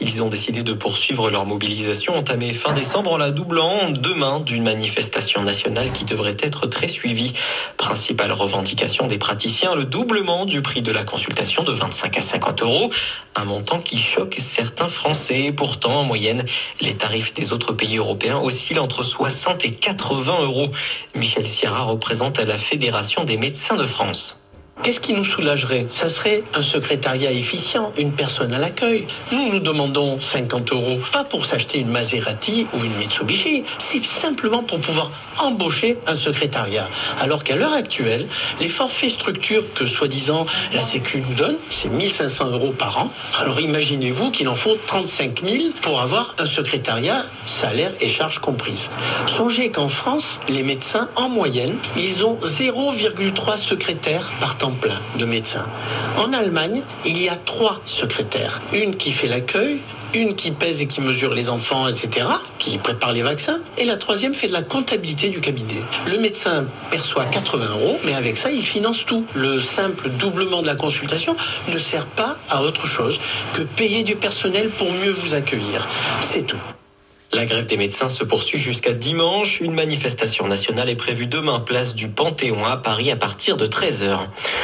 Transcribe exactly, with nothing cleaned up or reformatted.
Ils ont décidé de poursuivre leur mobilisation entamée fin décembre en la doublant demain d'une manifestation nationale qui devrait être très suivie. Principale revendication des praticiens, le doublement du prix de la consultation de vingt-cinq à cinquante euros. Un montant qui choque certains Français. Pourtant, en moyenne, les tarifs des autres pays européens oscillent entre soixante et quatre-vingts euros. Michel Sierra représente la Fédération des médecins de France. Qu'est-ce qui nous soulagerait? Ça serait un secrétariat efficient, une personne à l'accueil. Nous, nous demandons cinquante euros, pas pour s'acheter une Maserati ou une Mitsubishi, c'est simplement pour pouvoir embaucher un secrétariat. Alors qu'à l'heure actuelle, les forfaits structures que, soi-disant, la Sécu nous donne, c'est mille cinq cents euros par an. Alors imaginez-vous qu'il en faut trente-cinq mille pour avoir un secrétariat, salaire et charges comprises. Songez qu'en France, les médecins, en moyenne, ils ont zéro virgule trois secrétaires par temps plein de médecins. En Allemagne, il y a trois secrétaires. Une qui fait l'accueil, une qui pèse et qui mesure les enfants, et cetera, qui prépare les vaccins, et la troisième fait de la comptabilité du cabinet. Le médecin perçoit quatre-vingts euros, mais avec ça, il finance tout. Le simple doublement de la consultation ne sert pas à autre chose que payer du personnel pour mieux vous accueillir. C'est tout. La grève des médecins se poursuit jusqu'à dimanche. Une manifestation nationale est prévue demain, place du Panthéon à Paris à partir de treize heures.